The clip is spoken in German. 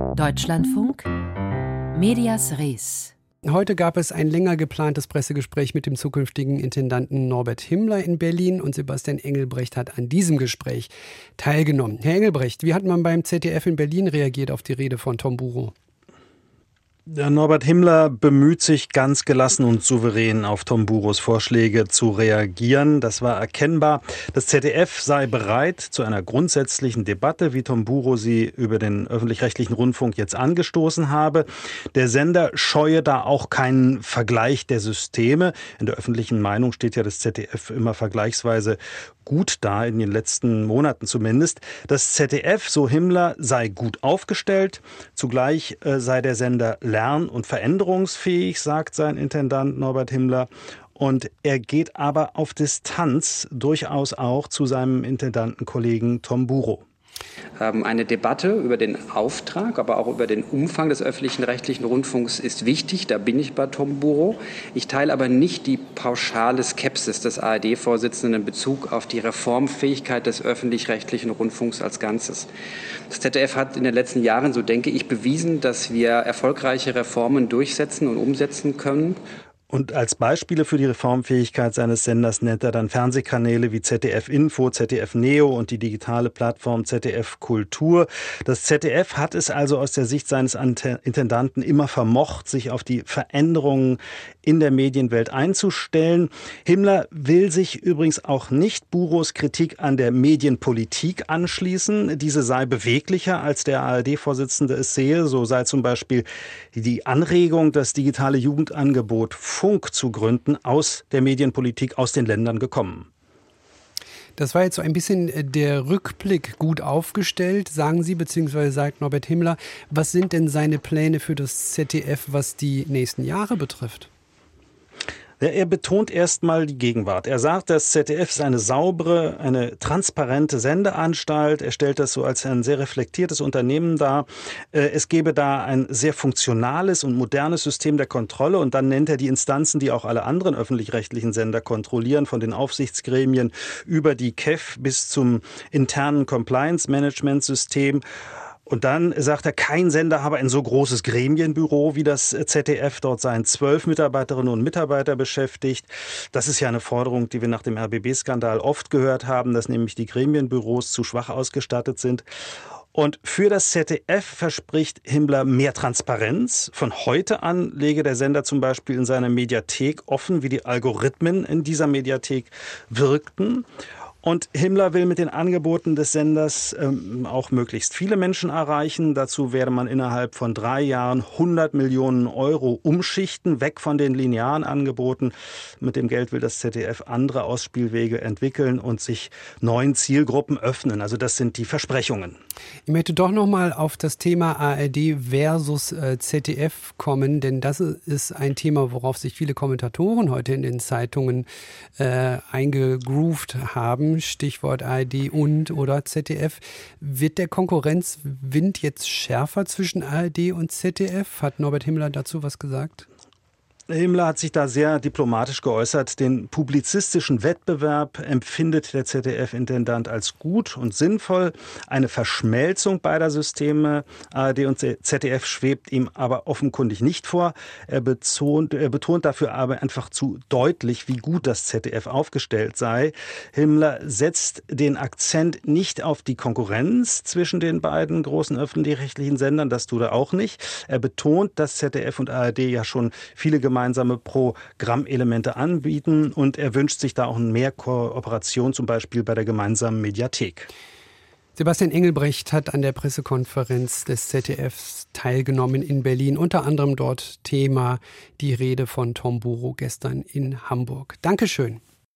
Deutschlandfunk Medias Res. Heute gab es ein länger geplantes Pressegespräch mit dem zukünftigen Intendanten Norbert Himmler in Berlin und Sebastian Engelbrecht hat an diesem Gespräch teilgenommen. Herr Engelbrecht, wie hat man beim ZDF in Berlin reagiert auf die Rede von Tom Buro? Der Norbert Himmler bemüht sich ganz gelassen und souverän auf Tom Buros Vorschläge zu reagieren. Das war erkennbar. Das ZDF sei bereit zu einer grundsätzlichen Debatte, wie Tom Buro sie über den öffentlich-rechtlichen Rundfunk jetzt angestoßen habe. Der Sender scheue da auch keinen Vergleich der Systeme. In der öffentlichen Meinung steht ja das ZDF immer vergleichsweise gut da, in den letzten Monaten zumindest. Das ZDF, so Himmler, sei gut aufgestellt. Zugleich sei der Sender lern- und veränderungsfähig, sagt sein Intendant Norbert Himmler. Und er geht aber auf Distanz durchaus auch zu seinem Intendantenkollegen Tom Buro. Eine Debatte über den Auftrag, aber auch über den Umfang des öffentlichen rechtlichen Rundfunks ist wichtig. Da bin ich bei Tom Buro. Ich teile aber nicht die pauschale Skepsis des ARD-Vorsitzenden in Bezug auf die Reformfähigkeit des öffentlich-rechtlichen Rundfunks als Ganzes. Das ZDF hat in den letzten Jahren, so denke ich, bewiesen, dass wir erfolgreiche Reformen durchsetzen und umsetzen können. Und als Beispiele für die Reformfähigkeit seines Senders nennt er dann Fernsehkanäle wie ZDF Info, ZDF Neo und die digitale Plattform ZDF Kultur. Das ZDF hat es also aus der Sicht seines Intendanten immer vermocht, sich auf die Veränderungen in der Medienwelt einzustellen. Himmler will sich übrigens auch nicht Buros Kritik an der Medienpolitik anschließen. Diese sei beweglicher, als der ARD-Vorsitzende es sehe. So sei zum Beispiel die Anregung, das digitale Jugendangebot Funk zu gründen, aus der Medienpolitik, aus den Ländern gekommen. Das war jetzt so ein bisschen der Rückblick gut aufgestellt, sagen Sie, beziehungsweise sagt Norbert Himmler. Was sind denn seine Pläne für das ZDF, was die nächsten Jahre betrifft? Er betont erstmal die Gegenwart. Er sagt, das ZDF ist eine saubere, eine transparente Sendeanstalt. Er stellt das so als ein sehr reflektiertes Unternehmen dar. Es gebe da ein sehr funktionales und modernes System der Kontrolle. Und dann nennt er die Instanzen, die auch alle anderen öffentlich-rechtlichen Sender kontrollieren, von den Aufsichtsgremien über die KEF bis zum internen Compliance-Management-System. Und dann sagt er, kein Sender habe ein so großes Gremienbüro wie das ZDF. Dort seien 12 Mitarbeiterinnen und Mitarbeiter beschäftigt. Das ist ja eine Forderung, die wir nach dem RBB-Skandal oft gehört haben, dass nämlich die Gremienbüros zu schwach ausgestattet sind. Und für das ZDF verspricht Himmler mehr Transparenz. Von heute an lege der Sender zum Beispiel in seiner Mediathek offen, wie die Algorithmen in dieser Mediathek wirkten. Und Himmler will mit den Angeboten des Senders auch möglichst viele Menschen erreichen. Dazu werde man innerhalb von 3 Jahren 100 Millionen Euro umschichten, weg von den linearen Angeboten. Mit dem Geld will das ZDF andere Ausspielwege entwickeln und sich neuen Zielgruppen öffnen. Also das sind die Versprechungen. Ich möchte doch noch mal auf das Thema ARD versus ZDF kommen, denn das ist ein Thema, worauf sich viele Kommentatoren heute in den Zeitungen eingegroovt haben. Stichwort ARD und oder ZDF. Wird der Konkurrenzwind jetzt schärfer zwischen ARD und ZDF? Hat Norbert Himmler dazu was gesagt? Himmler hat sich da sehr diplomatisch geäußert. Den publizistischen Wettbewerb empfindet der ZDF-Intendant als gut und sinnvoll. Eine Verschmelzung beider Systeme, ARD und ZDF, schwebt ihm aber offenkundig nicht vor. Er betont dafür aber einfach zu deutlich, wie gut das ZDF aufgestellt sei. Himmler setzt den Akzent nicht auf die Konkurrenz zwischen den beiden großen öffentlich-rechtlichen Sendern, das tut er auch nicht. Er betont, dass ZDF und ARD ja schon viele gemeinsame Programmelemente anbieten und er wünscht sich da auch mehr Kooperation, zum Beispiel bei der gemeinsamen Mediathek. Sebastian Engelbrecht hat an der Pressekonferenz des ZDFs teilgenommen in Berlin, unter anderem dort Thema die Rede von Tom Buro gestern in Hamburg. Dankeschön.